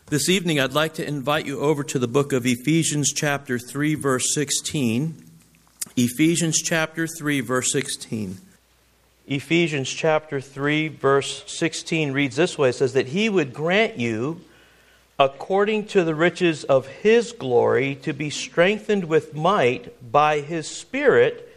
This evening, I'd like to invite you over to the book of Ephesians chapter 3, verse 16. Ephesians chapter 3, verse 16. Ephesians chapter 3, verse 16 reads this way. It says that He would grant you, according to the riches of His glory, to be strengthened with might by His Spirit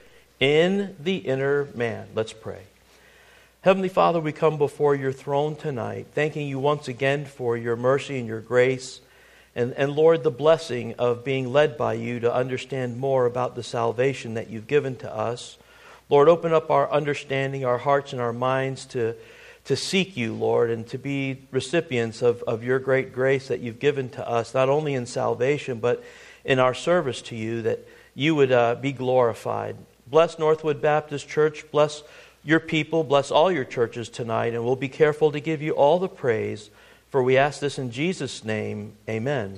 in the inner man. Let's pray. Heavenly Father, we come before your throne tonight, thanking you once again for your mercy and your grace, and Lord, the blessing of being led by you to understand more about the salvation that you've given to us. Lord, open up our understanding, our hearts and our minds to seek you, Lord, and to be recipients of your great grace that you've given to us, not only in salvation, but in our service to you, that you would be glorified. Bless Northwood Baptist Church, bless your people, bless all your churches tonight, and we'll be careful to give you all the praise, for we ask this in Jesus' name, amen.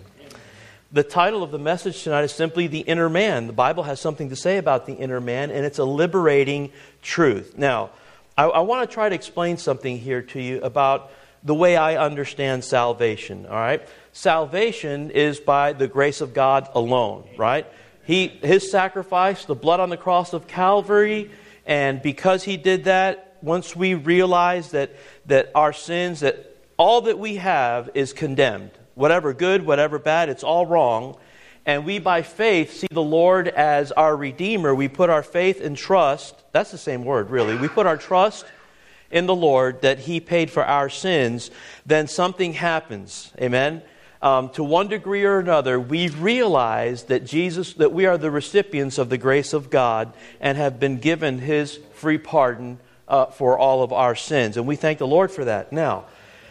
The title of the message tonight is simply The Inner Man. The Bible has something to say about the inner man, and it's a liberating truth. Now, I want to try to explain something here to you about the way I understand salvation, all right? Salvation is by the grace of God alone, right? His sacrifice, the blood on the cross of Calvary. And because He did that, once we realize that our sins, that all that we have is condemned, whatever good, whatever bad, it's all wrong. And we by faith see the Lord as our Redeemer. We put our faith and trust, that's the same word really, we put our trust in the Lord that He paid for our sins, then something happens. Amen? To one degree or another, we realize that we are the recipients of the grace of God and have been given His free pardon for all of our sins. And we thank the Lord for that. Now,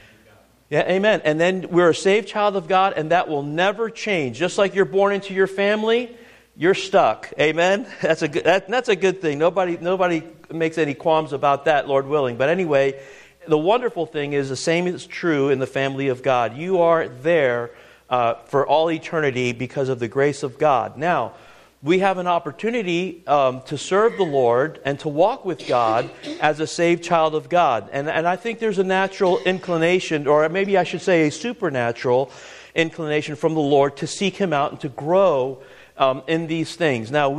yeah, amen. And then we're a saved child of God, and that will never change. Just like you're born into your family, you're stuck. Amen? That's a good thing. Nobody makes any qualms about that, Lord willing. But anyway, the wonderful thing is the same is true in the family of God. You are there for all eternity because of the grace of God. Now, we have an opportunity to serve the Lord and to walk with God as a saved child of God. And I think there's a natural inclination, or maybe I should say a supernatural inclination from the Lord to seek Him out and to grow in these things. Now,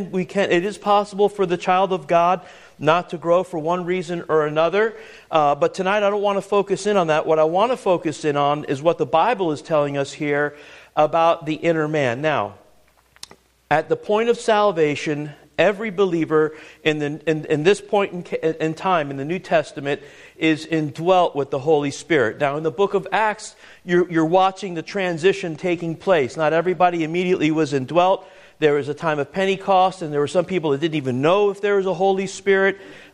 it is possible for the child of God not to grow for one reason or another. But tonight I don't want to focus in on that. What I want to focus in on is what the Bible is telling us here about the inner man. Now, at the point of salvation, every believer in this point in time in the New Testament is indwelt with the Holy Spirit. Now, in the book of Acts, you're watching the transition taking place. Not everybody immediately was indwelt. There was a time of Pentecost, and there were some people that didn't even know if there was a Holy Spirit.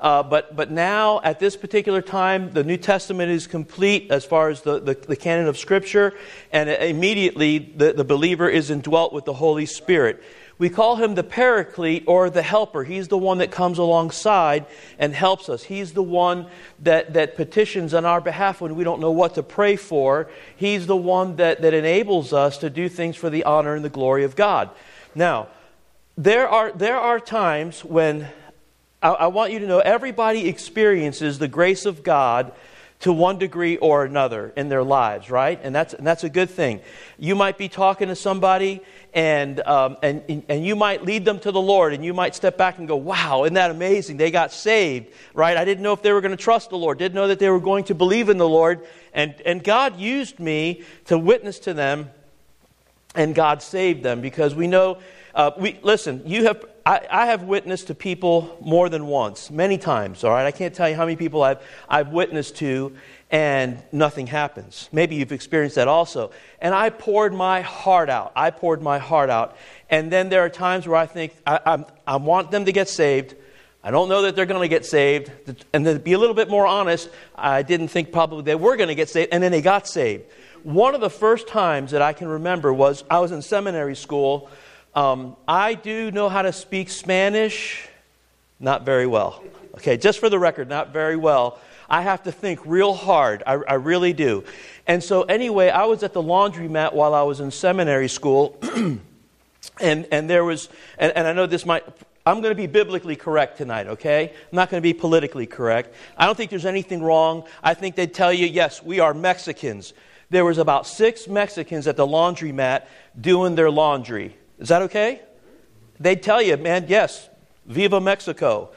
But now, at this particular time, the New Testament is complete as far as the canon of Scripture, and immediately the believer is indwelt with the Holy Spirit. We call Him the Paraclete, or the Helper. He's the one that comes alongside and helps us. He's the one that petitions on our behalf when we don't know what to pray for. He's the one that enables us to do things for the honor and the glory of God. Now, there are times when I want you to know everybody experiences the grace of God to one degree or another in their lives, right? And that's a good thing. You might be talking to somebody and you might lead them to the Lord, and you might step back and go, wow, isn't that amazing? They got saved, right? I didn't know if they were going to trust the Lord, didn't know that they were going to believe in the Lord, and God used me to witness to them. And God saved them, because we know. I have witnessed to people more than once, many times. All right, I can't tell you how many people I've witnessed to, and nothing happens. Maybe you've experienced that also. And I poured my heart out. And then there are times where I think I want them to get saved. I don't know that they're going to get saved. And to be a little bit more honest, I didn't think probably they were going to get saved, and then they got saved. One of the first times that I can remember was I was in seminary school. I do know how to speak Spanish, not very well. Okay, just for the record, not very well. I have to think real hard. I really do. And so anyway, I was at the laundromat while I was in seminary school, and there was, and I know this might, I'm going to be biblically correct tonight, okay? I'm not going to be politically correct. I don't think there's anything wrong. I think they'd tell you, yes, we are Mexicans. there was about 6 Mexicans at the laundromat doing their laundry. Is that okay? They'd tell you, man, yes, Viva Mexico.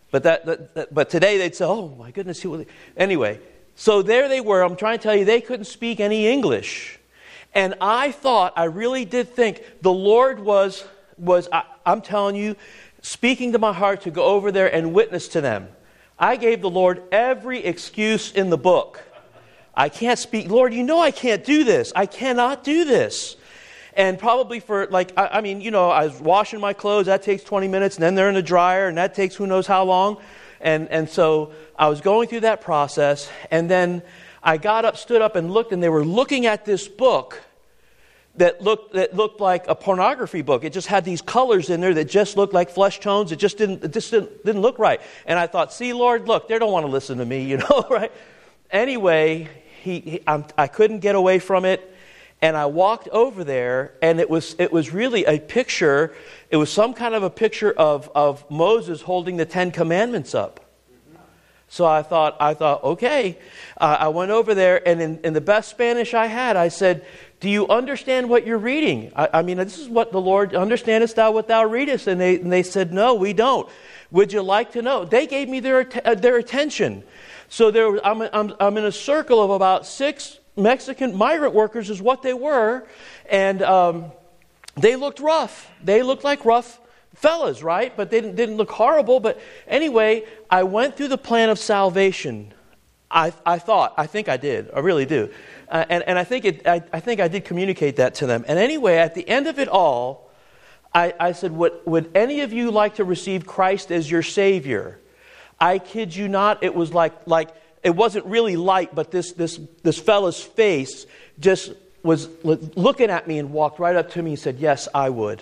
But today they'd say, oh my goodness. Anyway, so there they were. I'm trying to tell you, they couldn't speak any English. And I really did think the Lord was I'm telling you, speaking to my heart to go over there and witness to them. I gave the Lord every excuse in the book. I can't speak. Lord, you know I can't do this. I cannot do this. And probably for I was washing my clothes. That takes 20 minutes. And then they're in the dryer. And that takes who knows how long. And so I was going through that process. And then I stood up and looked. And they were looking at this book that looked like a pornography book. It just had these colors in there that just looked like flesh tones. It just didn't look right. And I thought, see, Lord, look, they don't want to listen to me, right? Anyway, I couldn't get away from it. And I walked over there, and it was really a picture. It was some kind of a picture of Moses holding the 10 Commandments up. So I thought, okay. I went over there, and in the best Spanish I had, I said, do you understand what you're reading? I mean, this is what the Lord, understandest thou what thou readest? And they said, no, we don't. Would you like to know? They gave me their attention. So I'm in a circle of about 6 Mexican migrant workers is what they were. And they looked rough. They looked like rough fellas, right? But they didn't look horrible. But anyway, I went through the plan of salvation. I think I did. I really do. And I think I did communicate that to them. And anyway, at the end of it all, I said, would any of you like to receive Christ as your Savior? I kid you not, it was like it wasn't really light, but this fellow's face just was looking at me and walked right up to me and said, yes, I would.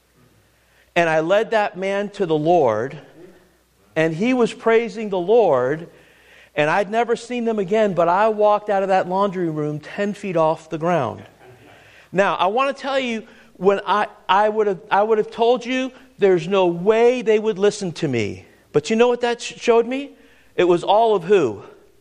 And I led that man to the Lord, and he was praising the Lord, and I'd never seen them again, but I walked out of that laundry room 10 feet off the ground. Now, I want to tell you, when I would have told you there's no way they would listen to me. But you know what that showed me? It was all of who?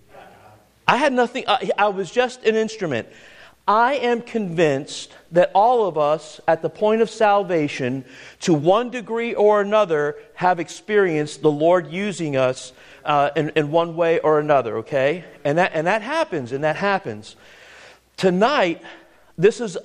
I had nothing. I was just an instrument. I am convinced that all of us at the point of salvation, to one degree or another, have experienced the Lord using us in one way or another, okay? And that happens. Tonight, this is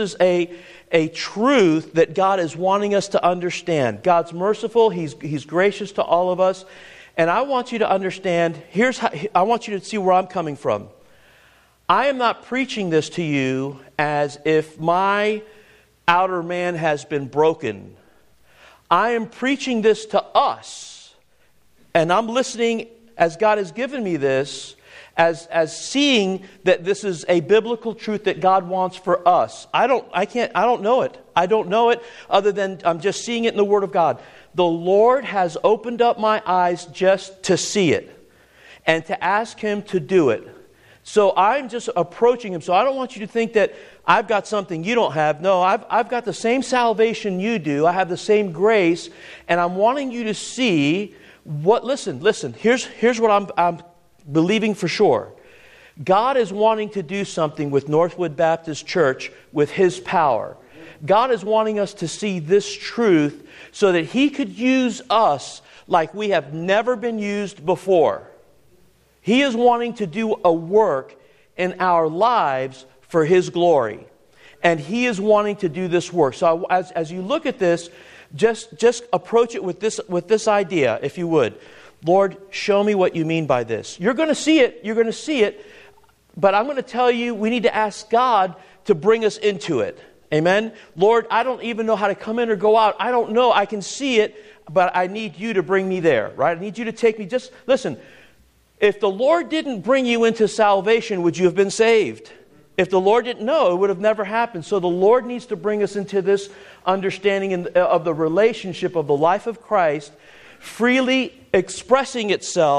a truth that God is wanting us to understand. God's merciful. He's gracious to all of us. And I want you to understand, I want you to see where I'm coming from. I am not preaching this to you as if my outer man has been broken. I am preaching this to us. And I'm listening as God has given me this, as seeing that this is a biblical truth that God wants for us. I don't know it. I don't know it other than I'm just seeing it in the Word of God. The Lord has opened up my eyes just to see it and to ask Him to do it. So I'm just approaching Him. So I don't want you to think that I've got something you don't have. No, I've got the same salvation you do. I have the same grace. And I'm wanting you to see what, listen. Here's what I'm believing for sure. God is wanting to do something with Northwood Baptist Church with His power. God is wanting us to see this truth so that He could use us like we have never been used before. He is wanting to do a work in our lives for His glory. And He is wanting to do this work. So as you look at this, just approach it with this idea, if you would. Lord, show me what you mean by this. You're going to see it. But I'm going to tell you, we need to ask God to bring us into it. Amen? Lord, I don't even know how to come in or go out. I don't know. I can see it, but I need you to bring me there, right? I need you to take me. Just listen. If the Lord didn't bring you into salvation, would you have been saved? If the Lord didn't know, it would have never happened. So the Lord needs to bring us into this understanding of the relationship of the life of Christ, freely expressing itself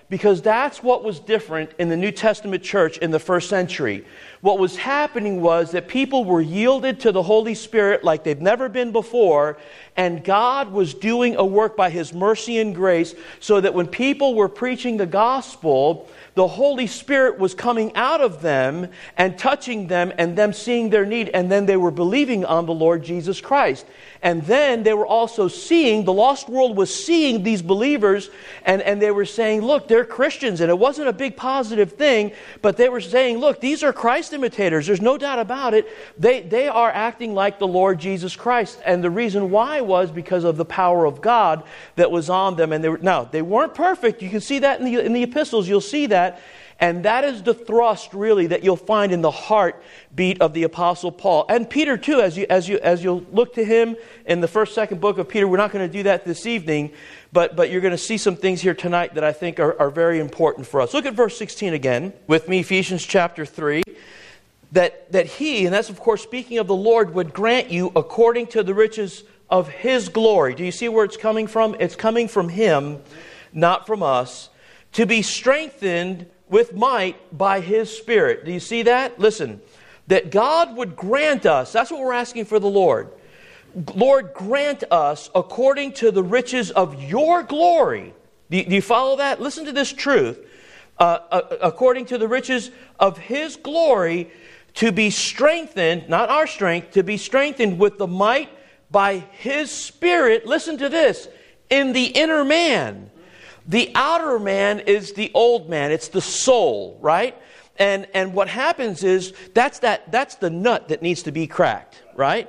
because that's what was different in the New Testament church in the first century. What was happening was that people were yielded to the Holy Spirit like they've never been before, and God was doing a work by His mercy and grace so that when people were preaching the gospel, the Holy Spirit was coming out of them and touching them and them seeing their need, and then they were believing on the Lord Jesus Christ. And then they were also seeing, the lost world was seeing these believers, and they were saying, look, they're Christians. And it wasn't a big positive thing, but they were saying, look, these are Christ imitators. There's no doubt about it. They are acting like the Lord Jesus Christ. And the reason why was because of the power of God that was on them. And they weren't perfect. You can see that in the epistles. You'll see that. And that is the thrust, really, that you'll find in the heartbeat of the Apostle Paul. And Peter, too, as you'll look to him in the first, second book of Peter. We're not going to do that this evening, but you're going to see some things here tonight that I think are very important for us. Look at verse 16 again with me, Ephesians chapter 3. That He, and that's of course speaking of the Lord, would grant you according to the riches of His glory. Do you see where it's coming from? It's coming from Him, not from us, to be strengthened with might by His Spirit. Do you see that? Listen, that God would grant us, that's what we're asking for the Lord. Lord, grant us according to the riches of Your glory. Do you follow that? Listen to this truth. According to the riches of His glory, to be strengthened, not our strength, to be strengthened with the might by His Spirit, listen to this, in the inner man. The outer man is the old man. It's the soul, right? And what happens is that's the nut that needs to be cracked, right?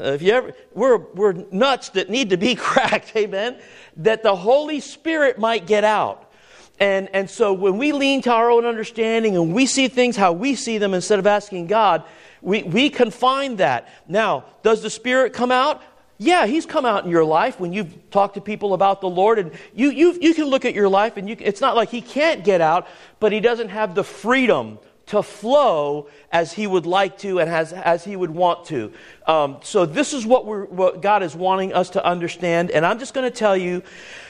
We're nuts that need to be cracked, amen? That the Holy Spirit might get out. And so when we lean to our own understanding and we see things how we see them instead of asking God, we confine that. Now, does the Spirit come out? Yeah, He's come out in your life when you've talked to people about the Lord, and you can look at your life, and it's not like He can't get out, but He doesn't have the freedom to flow as He would like to and as He would want to. So this is what God is wanting us to understand, and I'm just going to tell you,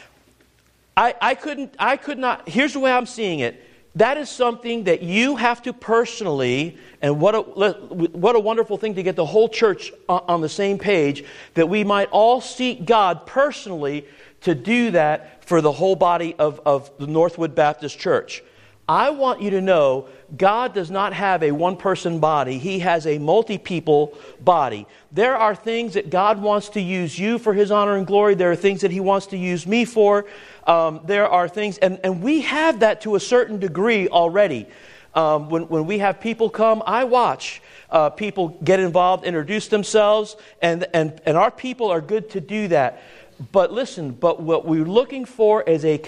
I could not. Here's the way I'm seeing it. That is something that you have to personally, and what a wonderful thing to get the whole church on the same page, that we might all seek God personally to do that for the whole body of the Northwood Baptist Church. I want you to know God does not have a one-person body. He has a multi-people body. There are things that God wants to use you for His honor and glory. There are things that He wants to use me for. There are things, and we have that to a certain degree already. When we have people come, I watch people get involved, introduce themselves, and our people are good to do that. But listen, what we're looking for is a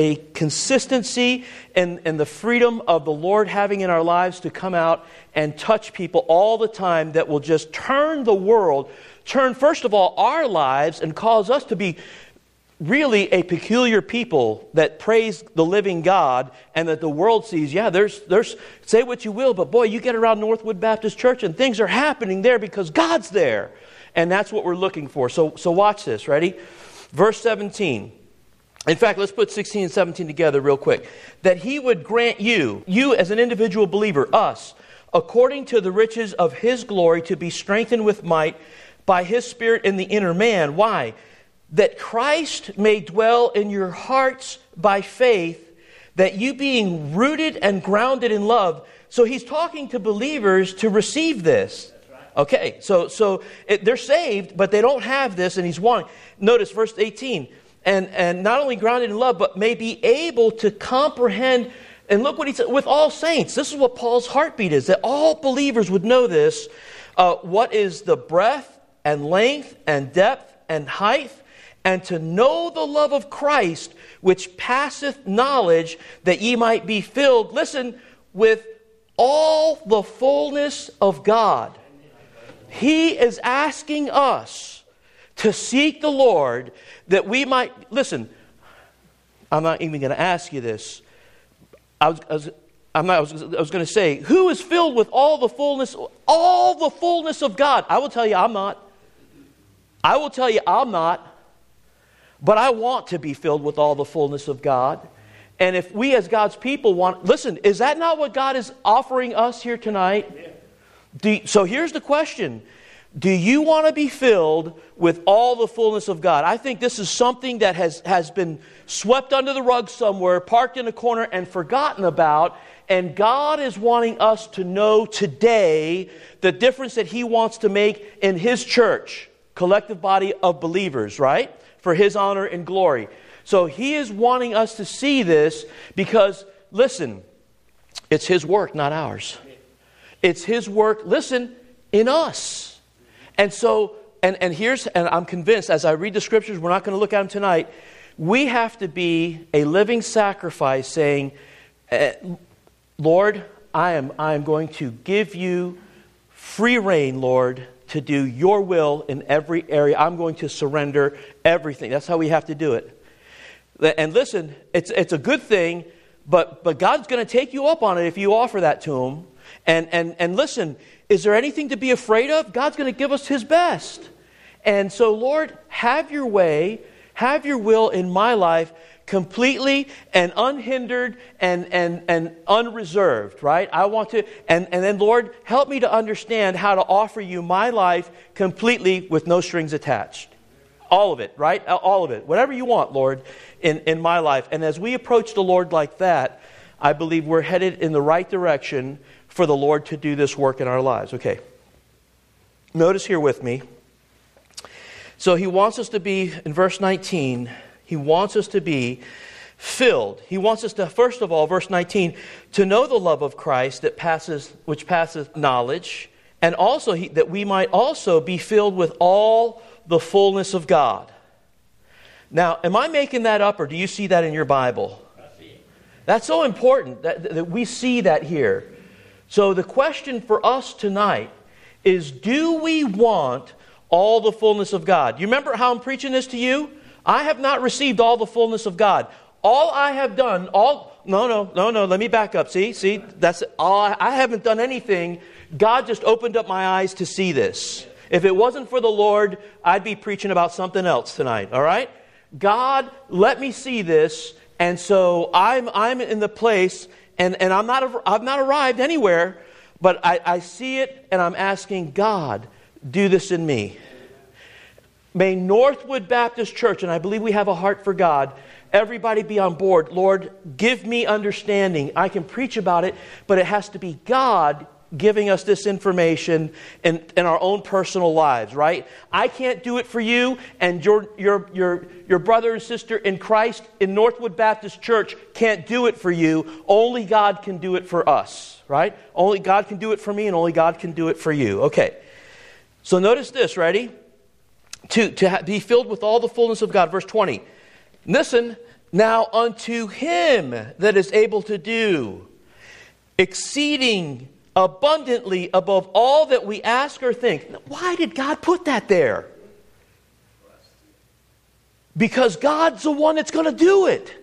consistency and the freedom of the Lord having in our lives to come out and touch people all the time that will just turn the world, turn first of all our lives and cause us to be really a peculiar people that praise the living God, and that the world sees, yeah, there's say what you will, but boy, you get around Northwood Baptist Church and things are happening there because God's there. And that's what we're looking for. So watch this. Ready? Verse 17. In fact, let's put 16 and 17 together real quick. That He would grant you as an individual believer, us, according to the riches of His glory, to be strengthened with might by His Spirit in the inner man. Why? That Christ may dwell in your hearts by faith, that you being rooted and grounded in love. So He's talking to believers to receive this. Okay, so they're saved, but they don't have this, and He's wanting. Notice verse 18. And not only grounded in love, but may be able to comprehend. And look what He said, with all saints. This is what Paul's heartbeat is, that all believers would know this. What is the breadth and length and depth and height, and to know the love of Christ, which passeth knowledge, that ye might be filled, listen, with all the fullness of God. He is asking us to seek the Lord that we might, listen, I'm not even going to ask you this. I was going to say, who is filled with all the fullness of God? I will tell you I'm not. But I want to be filled with all the fullness of God. And if we as God's people want... Listen, is that not what God is offering us here tonight? So here's the question. Do you want to be filled with all the fullness of God? I think this is something that has been swept under the rug somewhere, parked in a corner and forgotten about. And God is wanting us to know today the difference that He wants to make in His church, collective body of believers, right? For His honor and glory. So He is wanting us to see this because, listen, it's His work, not ours. It's His work, listen, in us. And so, and I'm convinced as I read the Scriptures, we're not going to look at them tonight, we have to be a living sacrifice saying, Lord, I am going to give you free reign, Lord, to do your will in every area. I'm going to surrender everything. That's how we have to do it. And listen, it's a good thing, but God's going to take you up on it if you offer that to Him. And listen, is there anything to be afraid of? God's going to give us His best. And so, Lord, have your way, have your will in my life completely and unhindered and unreserved, right? I want to, and then, Lord, help me to understand how to offer you my life completely with no strings attached. All of it, right? All of it. Whatever you want, Lord, in my life. And as we approach the Lord like that, I believe we're headed in the right direction for the Lord to do this work in our lives. Okay. Notice here with me. So He wants us to be, in verse 19, He wants us to be filled. He wants us to, first of all, verse 19, to know the love of Christ which passes knowledge, and also that we might also be filled with all the fullness of God. Now, am I making that up, or do you see that in your Bible? That's so important that we see that here. So the question for us tonight is, do we want all the fullness of God? You remember how I'm preaching this to you? I have not received all the fullness of God. All I have done, no, let me back up. See, that's all. I haven't done anything. God just opened up my eyes to see this. If it wasn't for the Lord, I'd be preaching about something else tonight, all right? God, let me see this, and so I'm in the place, and I've not arrived anywhere, but I see it, and I'm asking God, do this in me. May Northwood Baptist Church, and I believe we have a heart for God, everybody be on board. Lord, give me understanding. I can preach about it, but it has to be God giving us this information in our own personal lives, right? I can't do it for you, and your brother and sister in Christ in Northwood Baptist Church can't do it for you. Only God can do it for us, right? Only God can do it for me, and only God can do it for you. Okay. So notice this, ready? To be filled with all the fullness of God. Verse 20. Listen, now unto Him that is able to do exceeding abundantly above all that we ask or think. Now, why did God put that there? Because God's the one that's going to do it.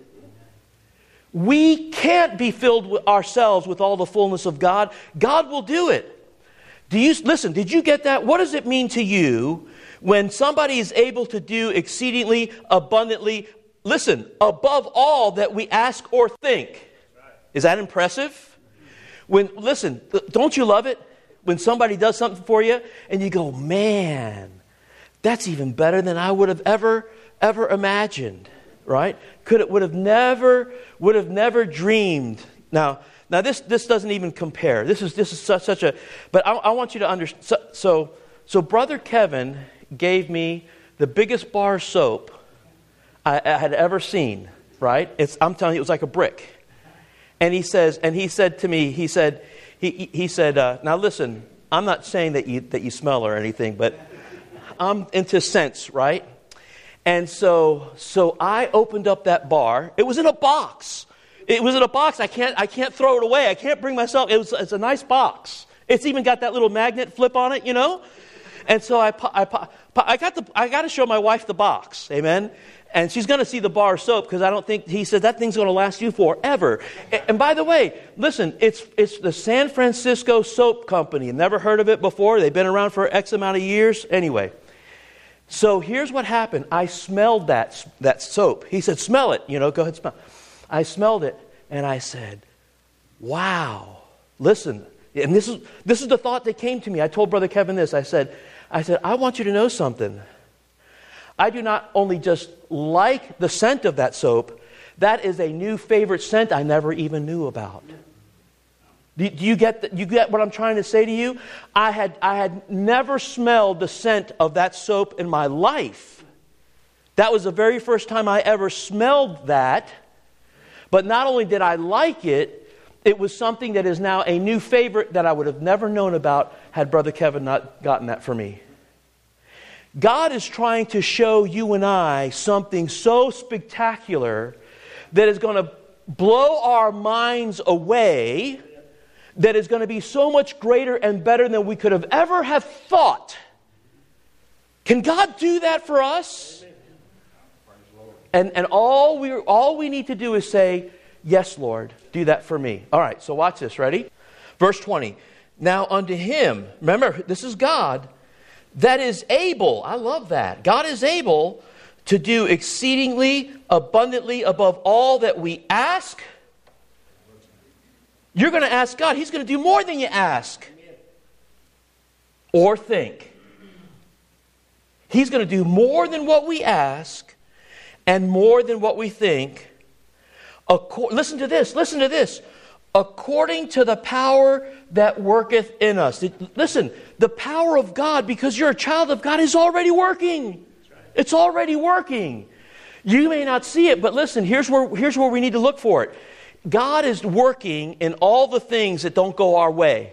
We can't be filled with ourselves with all the fullness of God. God will do it. Listen, did you get that? What does it mean to you when somebody is able to do exceedingly abundantly, listen, above all that we ask or think? Is that impressive? Listen, don't you love it when somebody does something for you and you go, man, that's even better than I would have ever imagined, right? Would have never dreamed. Now this doesn't even compare. This is such a. But I want you to understand. So Brother Kevin gave me the biggest bar of soap I had ever seen. Right? I'm telling you, it was like a brick. And he said to me, he said, now listen, I'm not saying that you smell or anything, but I'm into scents, right? And so I opened up that bar. It was in a box. I can't throw it away. I can't bring myself. It's a nice box. It's even got that little magnet flip on it, you know. And so I got to show my wife the box. Amen. And she's going to see the bar of soap because I don't think, he said, that thing's going to last you forever. And by the way, listen, it's the San Francisco Soap Company. Never heard of it before. They've been around for X amount of years. Anyway, so here's what happened. I smelled that soap. He said, smell it. Go ahead, smell. I smelled it and I said, wow. Listen, and this is the thought that came to me. I told Brother Kevin this. I said, I want you to know something. I do not only just like the scent of that soap, that is a new favorite scent I never even knew about. Do you get what I'm trying to say to you? I had never smelled the scent of that soap in my life. That was the very first time I ever smelled that. But not only did I like it, it was something that is now a new favorite that I would have never known about had Brother Kevin not gotten that for me. God is trying to show you and I something so spectacular that is going to blow our minds away, that is going to be so much greater and better than we could have ever have thought. Can God do that for us? And all we need to do is say, yes, Lord, do that for me. All right, so watch this. Ready? Verse 20. Now unto him, remember, this is God, that is able, I love that. God is able to do exceedingly abundantly above all that we ask. You're going to ask God. He's going to do more than you ask or think. He's going to do more than what we ask and more than what we think. Listen to this. According to the power that worketh in us. Listen, the power of God, because you're a child of God, is already working. It's already working. You may not see it, but listen, here's where we need to look for it. God is working in all the things that don't go our way.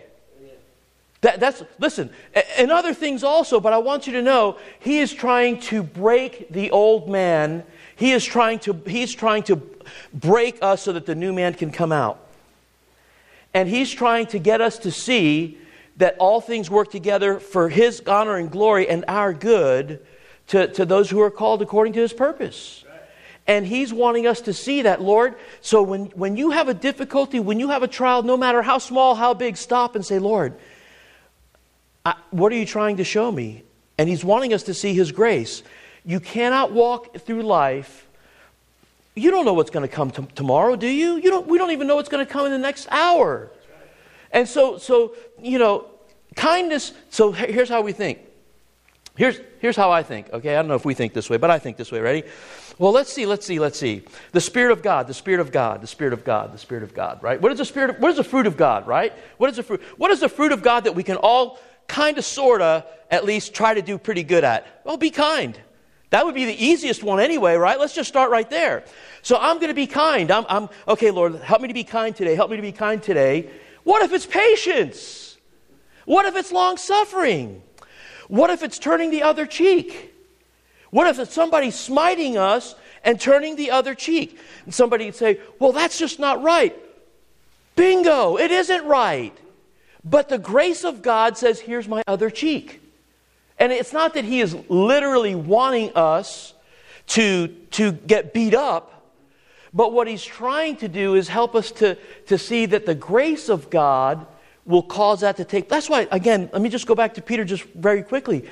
Listen, and other things also, but I want you to know, He is trying to break the old man. He's trying to break us so that the new man can come out. And He's trying to get us to see that all things work together for His honor and glory and our good to those who are called according to His purpose. And He's wanting us to see that, Lord. So when you have a difficulty, when you have a trial, no matter how small, how big, stop and say, Lord, what are you trying to show me? And He's wanting us to see His grace. You cannot walk through life. You don't know what's going to come tomorrow, do you? We don't even know what's going to come in the next hour. And so kindness. So here's how we think. Here's how I think. Okay, I don't know if we think this way, but I think this way. Ready? Well, let's see. The Spirit of God, the Spirit of God, the Spirit of God, the Spirit of God. Right? What is the fruit of God? Right? What is the fruit? What is the fruit of God that we can all kind of, sort of, at least try to do pretty good at? Well, be kind. That would be the easiest one anyway, right? Let's just start right there. So I'm going to be kind. I'm okay, Lord, help me to be kind today. Help me to be kind today. What if it's patience? What if it's long-suffering? What if it's turning the other cheek? What if it's somebody smiting us and turning the other cheek? And somebody would say, well, that's just not right. Bingo, it isn't right. But the grace of God says, here's my other cheek. And it's not that He is literally wanting us to get beat up, but what He's trying to do is help us to see that the grace of God will cause that to take. That's why, again, let me just go back to Peter just very quickly.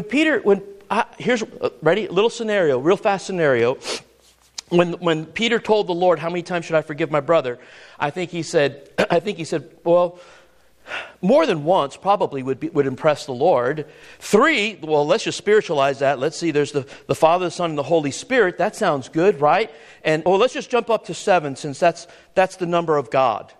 Here's ready, a little scenario, real fast scenario. When Peter told the Lord, how many times should I forgive my brother? I think he said, well, more than once probably would impress the Lord. 3, well, let's just spiritualize that. Let's see, there's the Father, the Son, and the Holy Spirit. That sounds good, right? And let's just jump up to 7, since that's the number of God.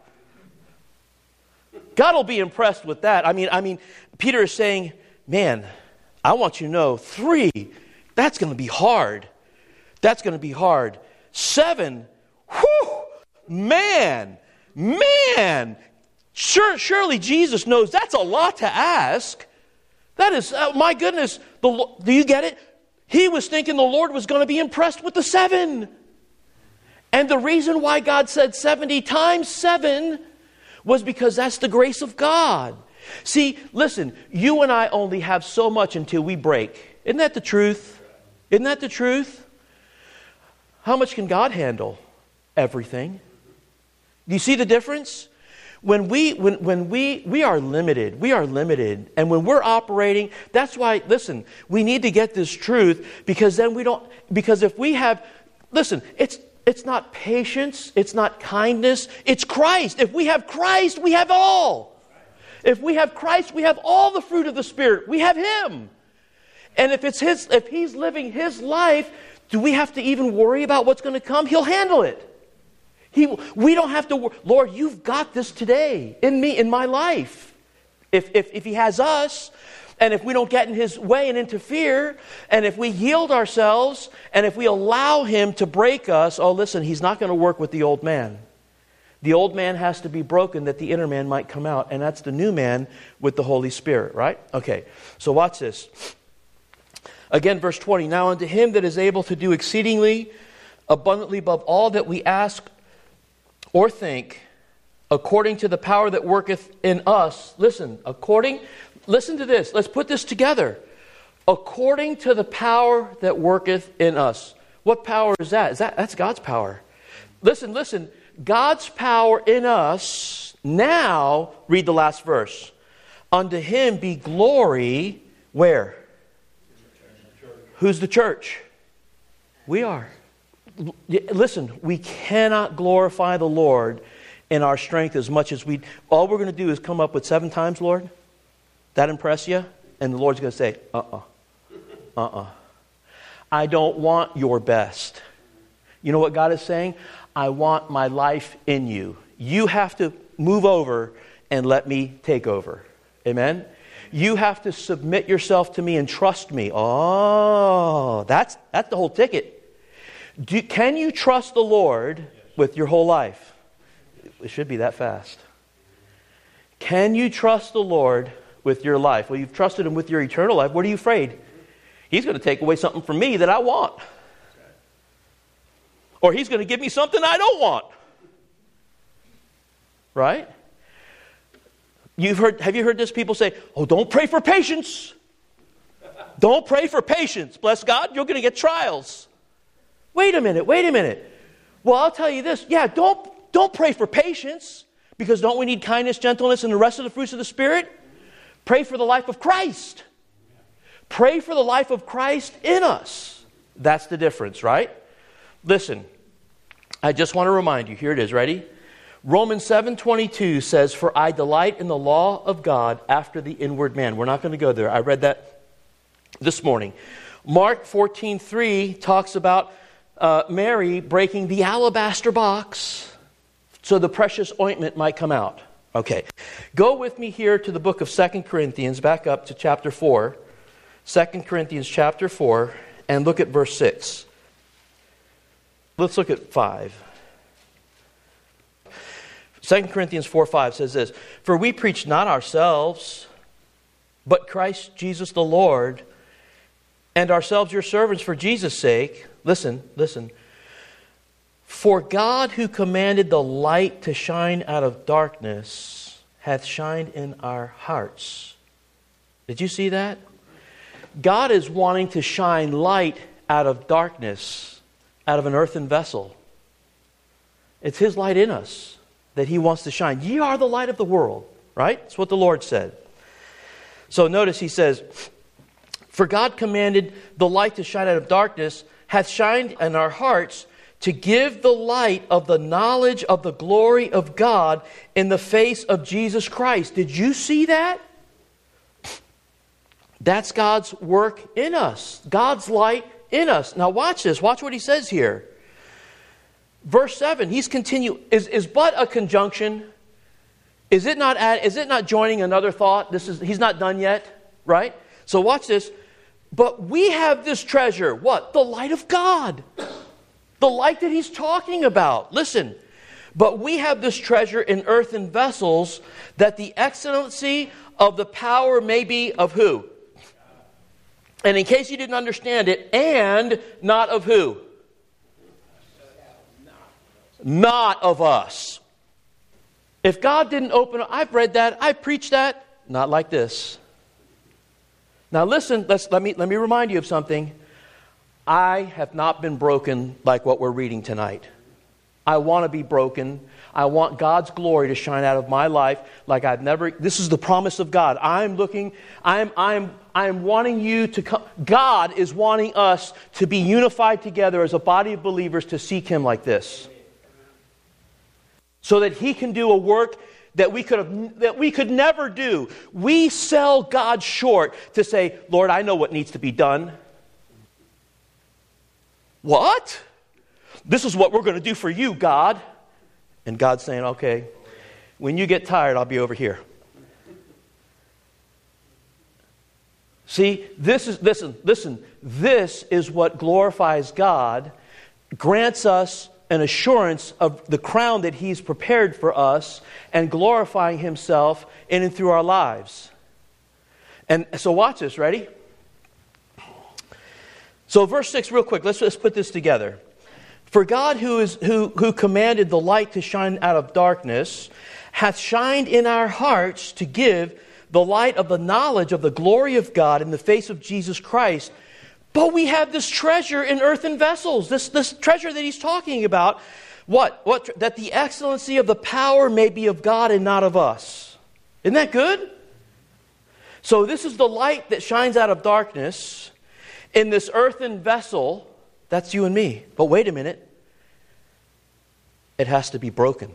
God will be impressed with that. I mean, Peter is saying, man, I want you to know, 3, that's going to be hard. That's going to be hard. 7, whew, man. Surely Jesus knows that's a lot to ask. That is, my goodness, do you get it? He was thinking the Lord was going to be impressed with the 7. And the reason why God said 70 times 7 was because that's the grace of God. See, listen, you and I only have so much until we break. Isn't that the truth? Isn't that the truth? How much can God handle? Everything. Do you see the difference? When we are limited, and when we're operating, that's why, listen, we need to get this truth, because then because if we have, listen, It's not patience. It's not kindness. It's Christ. If we have Christ, we have all. If we have Christ, we have all the fruit of the Spirit. We have Him. And if He's living His life, do we have to even worry about what's going to come? He'll handle it. We don't have to. Lord, you've got this today in me, in my life. If He has us, and if we don't get in His way and interfere, and if we yield ourselves, and if we allow Him to break us, oh, listen, He's not going to work with the old man. The old man has to be broken that the inner man might come out, and that's the new man with the Holy Spirit, right? Okay, so watch this. Again, verse 20. Now unto Him that is able to do exceedingly abundantly above all that we ask or think, according to the power that worketh in us. Listen to this. Let's put this together. According to the power that worketh in us. What power is that? That's God's power. Listen. God's power in us. Now, read the last verse. Unto Him be glory. Where? Who's the church? We are. Listen, we cannot glorify the Lord in our strength as much as all we're going to do is come up with 7 times, Lord. That impress you? And the Lord's going to say, I don't want your best. You know what God is saying? I want my life in you. You have to move over and let me take over. Amen? You have to submit yourself to me and trust me. Oh, that's the whole ticket. Can you trust the Lord with your whole life? It should be that fast. Can you trust the Lord with your life? Well, you've trusted Him with your eternal life. What are you afraid? He's going to take away something from me that I want. Or He's going to give me something I don't want. Right? Have you heard this? People say, oh, don't pray for patience. Don't pray for patience. Bless God, you're going to get trials. Wait a minute. Well, I'll tell you this. Yeah, don't pray for patience, because don't we need kindness, gentleness, and the rest of the fruits of the Spirit? Pray for the life of Christ. Pray for the life of Christ in us. That's the difference, right? Listen, I just want to remind you. Here it is. Ready? Romans 7:22 says, for I delight in the law of God after the inward man. We're not going to go there. I read that this morning. Mark 14:3 talks about Mary breaking the alabaster box so the precious ointment might come out. Okay. Go with me here to the book of 2 Corinthians, back up to chapter 4. 2 Corinthians chapter 4, and look at verse 6. Let's look at 5. 2 Corinthians 4:5 says this, for we preach not ourselves, but Christ Jesus the Lord, and ourselves your servants for Jesus' sake. Listen. For God, who commanded the light to shine out of darkness, hath shined in our hearts. Did you see that? God is wanting to shine light out of darkness, out of an earthen vessel. It's His light in us that He wants to shine. Ye are the light of the world, right? That's what the Lord said. So notice He says, for God commanded the light to shine out of darkness, hath shined in our hearts, to give the light of the knowledge of the glory of God in the face of Jesus Christ. Did you see that? That's God's work in us. God's light in us. Now watch this. Watch what He says here. Verse 7, He's continuing. Is but a conjunction? Is it not joining another thought? He's not done yet, right? So watch this. But we have this treasure. What? The light of God. The light that He's talking about. Listen. But we have this treasure in earthen vessels, that the excellency of the power may be of who? And in case you didn't understand it, and not of who? Not of us. If God didn't open, I've read that, I've preached that, not like this. Now listen, let me remind you of something. I have not been broken like what we're reading tonight. I want to be broken. I want God's glory to shine out of my life like I've never. This is the promise of God. I'm wanting you to come. God is wanting us to be unified together as a body of believers to seek Him like this, so that He can do a work that we could never do. We sell God short to say, Lord, I know what needs to be done. What? This is what we're going to do for you, God. And God's saying, okay, when you get tired, I'll be over here. See, this is what glorifies God, grants us an assurance of the crown that He's prepared for us, and glorifying Himself in and through our lives. And so watch this, ready? So verse 6, real quick, let's just put this together. For God who commanded the light to shine out of darkness hath shined in our hearts to give the light of the knowledge of the glory of God in the face of Jesus Christ. But we have this treasure in earthen vessels, this treasure that he's talking about. What? That the excellency of the power may be of God and not of us. Isn't that good? So this is the light that shines out of darkness in this earthen vessel. That's you and me. But wait a minute. It has to be broken.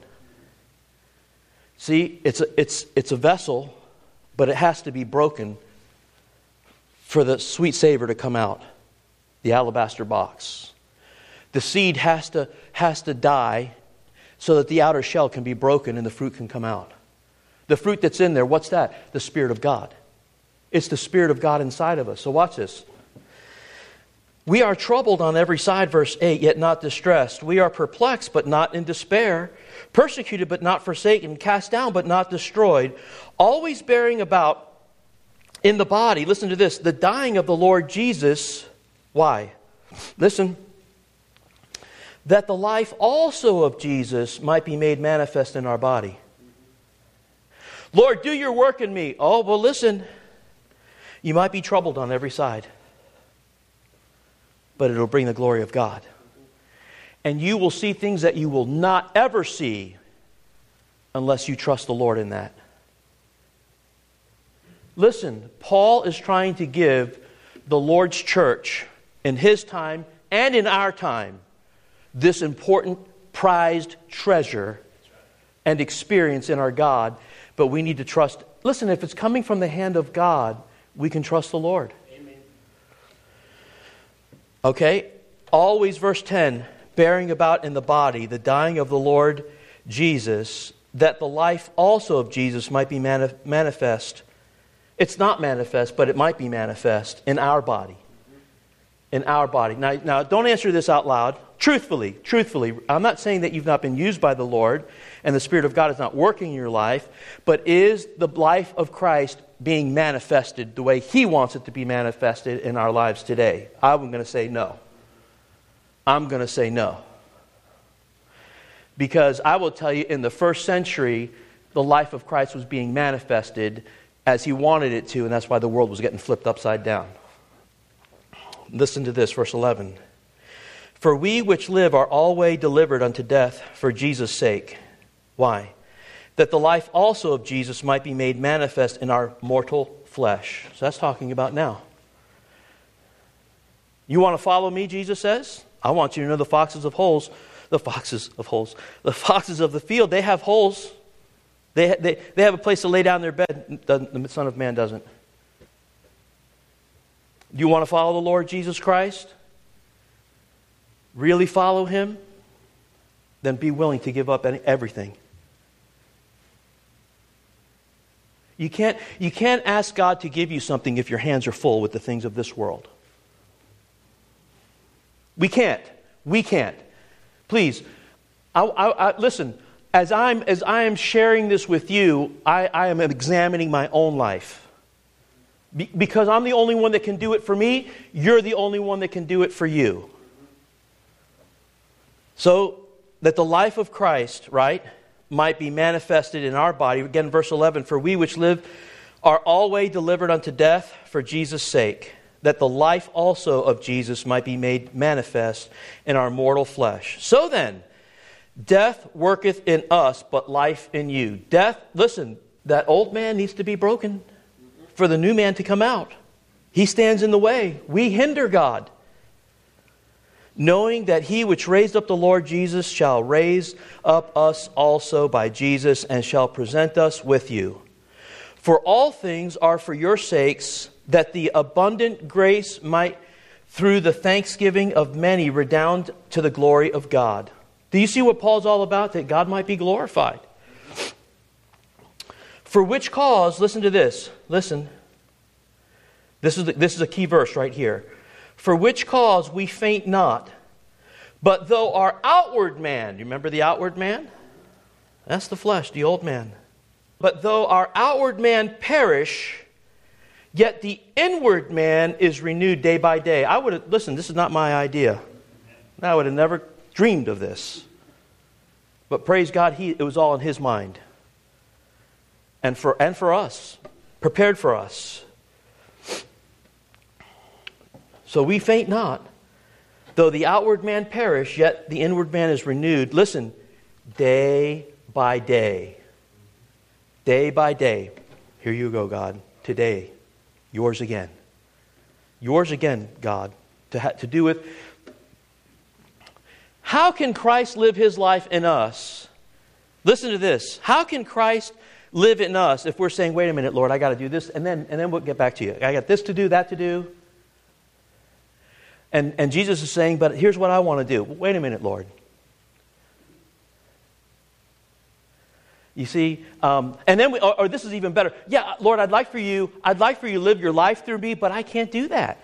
See, it's a vessel, but it has to be broken for the sweet savor to come out. The alabaster box. The seed has to die so that the outer shell can be broken and the fruit can come out. The fruit that's in there, what's that? The Spirit of God. It's the Spirit of God inside of us. So watch this. We are troubled on every side, verse 8, yet not distressed. We are perplexed, but not in despair. Persecuted, but not forsaken. Cast down, but not destroyed. Always bearing about in the body, listen to this, the dying of the Lord Jesus. Why? Listen. That the life also of Jesus might be made manifest in our body. Lord, do your work in me. Oh, well, listen. You might be troubled on every side, but it'll bring the glory of God. And you will see things that you will not ever see unless you trust the Lord in that. Listen, Paul is trying to give the Lord's church in his time and in our time this important, prized treasure and experience in our God. But we need to trust. Listen, if it's coming from the hand of God, we can trust the Lord. Amen. Okay? Always, verse 10, bearing about in the body the dying of the Lord Jesus, that the life also of Jesus might be manifest. It's not manifest, but it might be manifest in our body. In our body. Now, don't answer this out loud. Truthfully, I'm not saying that you've not been used by the Lord and the Spirit of God is not working in your life, but is the life of Christ being manifested the way He wants it to be manifested in our lives today? I'm going to say no. I'm going to say no. Because I will tell you, in the first century, the life of Christ was being manifested as He wanted it to, and that's why the world was getting flipped upside down. Listen to this, verse 11. For we which live are always delivered unto death for Jesus' sake. Why? That the life also of Jesus might be made manifest in our mortal flesh. So that's talking about now. You want to follow me, Jesus says? I want you to know the foxes of the field, they have holes. They have a place to lay down their bed. The Son of Man doesn't. Do you want to follow the Lord Jesus Christ? Really follow Him? Then be willing to give up everything. You can't ask God to give you something if your hands are full with the things of this world. We can't. Please, listen. As I am sharing this with you, I am examining my own life. Because I'm the only one that can do it for me, you're the only one that can do it for you. So that the life of Christ, right, might be manifested in our body. Again, verse 11, for we which live are always delivered unto death for Jesus' sake, that the life also of Jesus might be made manifest in our mortal flesh. So then, Death worketh in us, but life in you. Death, listen, that old man needs to be broken for the new man to come out. He stands in the way. We hinder God. Knowing that he which raised up the Lord Jesus shall raise up us also by Jesus, and shall present us with you. For all things are for your sakes, that the abundant grace might through the thanksgiving of many redound to the glory of God. Do you see what Paul's all about? That God might be glorified. For which cause, listen to this. Listen. This is a key verse right here. For which cause we faint not, but though our outward man, you remember the outward man? That's the flesh, the old man. But though our outward man perish, yet the inward man is renewed day by day. Listen, this is not my idea. I would have never dreamed of this. But praise God, it was all in His mind. And for us, prepared for us. So we faint not. Though the outward man perish, yet the inward man is renewed. Listen, day by day. Day by day. Here you go, God. Today, yours again. Yours again, God. To do with. How can Christ live His life in us? Listen to this. How can Christ live in us if we're saying, wait a minute, Lord, I got to do this, and then we'll get back to you. I got this to do, that to do. And Jesus is saying, but here's what I want to do. Wait a minute, Lord. You see, and then or this is even better. Yeah, Lord, I'd like for you to live your life through me, but I can't do that.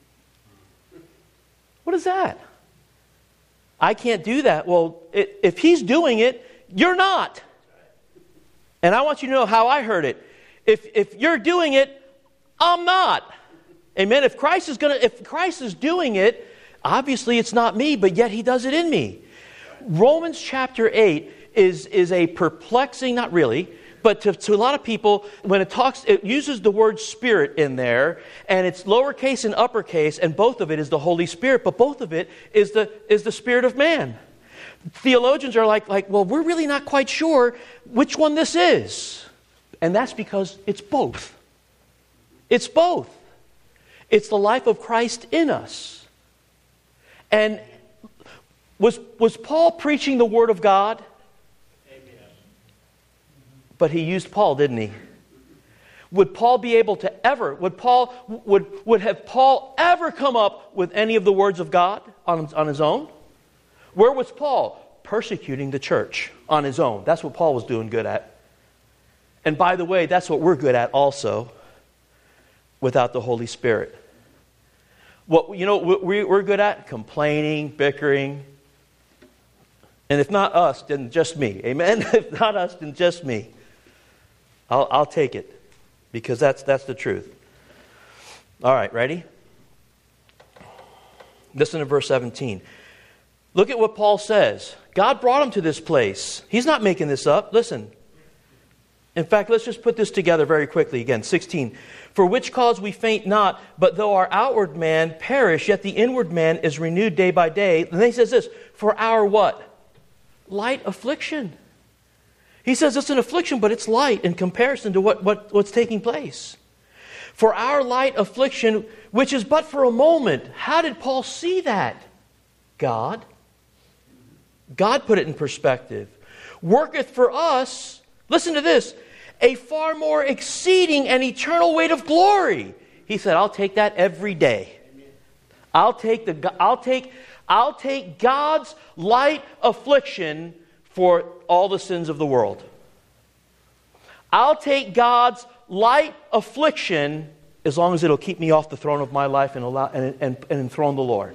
What is that? I can't do that. Well, if He's doing it, you're not. And I want you to know how I heard it. If you're doing it, I'm not. Amen. If Christ is doing it, obviously it's not me, but yet He does it in me. Romans chapter 8 is a perplexing, not really, but to a lot of people, when it uses the word Spirit in there, and it's lowercase and uppercase, and both of it is the Holy Spirit, but both of it is the Spirit of man. Theologians are like, well, we're really not quite sure which one this is. And that's because it's both. It's both. It's the life of Christ in us. And was Paul preaching the Word of God? Amen. But he used Paul, didn't he? Would Paul be able to ever, would have Paul ever come up with any of the words of God on his own? Where was Paul? Persecuting the church on his own. That's what Paul was doing good at. And by the way, that's what we're good at also, without the Holy Spirit. What we're good at? Complaining, bickering. And if not us, then just me. Amen? If not us, then just me. I'll take it. Because that's the truth. All right, ready? Listen to verse 17. Look at what Paul says. God brought him to this place. He's not making this up. Listen. In fact, let's just put this together very quickly again. 16. For which cause we faint not, but though our outward man perish, yet the inward man is renewed day by day. And then he says this, for our what? Light affliction. He says it's an affliction, but it's light in comparison to what's taking place. For our light affliction, which is but for a moment. How did Paul see that? God. God put it in perspective. Worketh for us, listen to this, a far more exceeding and eternal weight of glory. He said, I'll take that every day. I'll take God's light affliction for all the sins of the world. I'll take God's light affliction as long as it'll keep me off the throne of my life and enthrone the Lord.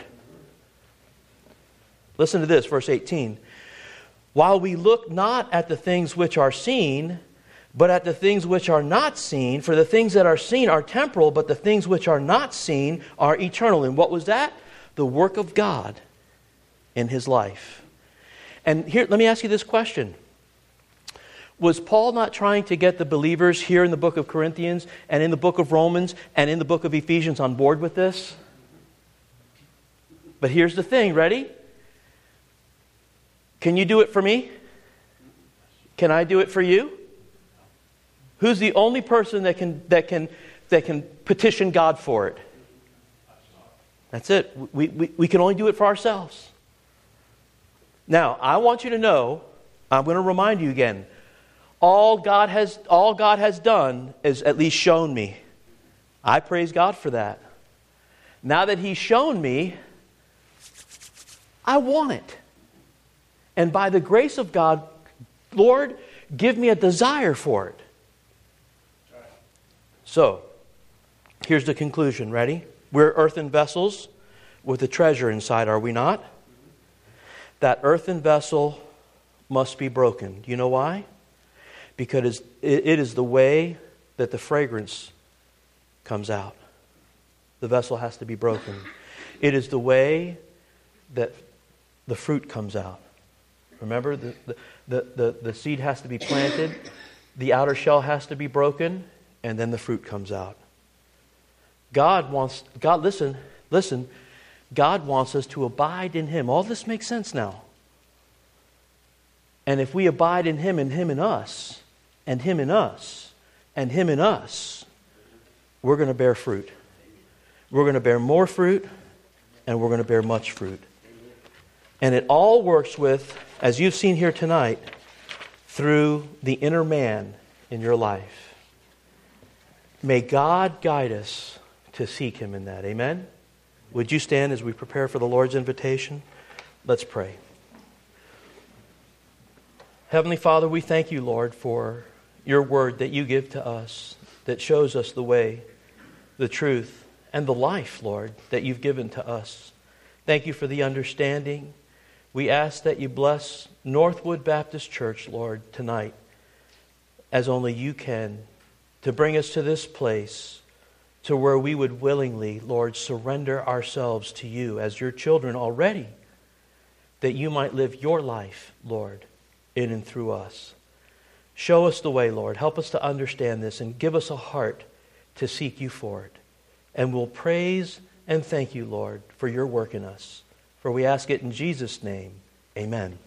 Listen to this, verse 18. While we look not at the things which are seen, but at the things which are not seen, for the things that are seen are temporal, but the things which are not seen are eternal. And what was that? The work of God in his life. And here, let me ask you this question. Was Paul not trying to get the believers here in the book of Corinthians and in the book of Romans and in the book of Ephesians on board with this? But here's the thing, ready? Can you do it for me? Can I do it for you? Who's the only person that can petition God for it? That's it. We can only do it for ourselves. Now, I want you to know, I'm going to remind you again, all God has done is at least shown me. I praise God for that. Now that He's shown me, I want it. And by the grace of God, Lord, give me a desire for it. So, here's the conclusion. Ready? We're earthen vessels with a treasure inside, are we not? That earthen vessel must be broken. Do you know why? Because it is the way that the fragrance comes out. The vessel has to be broken. It is the way that the fruit comes out. Remember, the seed has to be planted, the outer shell has to be broken, and then the fruit comes out. Listen, God wants us to abide in Him. All this makes sense now. And if we abide in Him and Him in us, and Him in us, and Him in us, we're going to bear fruit. We're going to bear more fruit, and we're going to bear much fruit. And it all works with, as you've seen here tonight, through the inner man in your life. May God guide us to seek Him in that. Amen? Would you stand as we prepare for the Lord's invitation? Let's pray. Heavenly Father, we thank you, Lord, for your word that you give to us, that shows us the way, the truth, and the life, Lord, that you've given to us. Thank you for the understanding. We ask that you bless Northwood Baptist Church, Lord, tonight, as only you can, to bring us to this place to where we would willingly, Lord, surrender ourselves to you as your children already, that you might live your life, Lord, in and through us. Show us the way, Lord. Help us to understand this and give us a heart to seek you for it. And we'll praise and thank you, Lord, for your work in us. For we ask it in Jesus' name. Amen.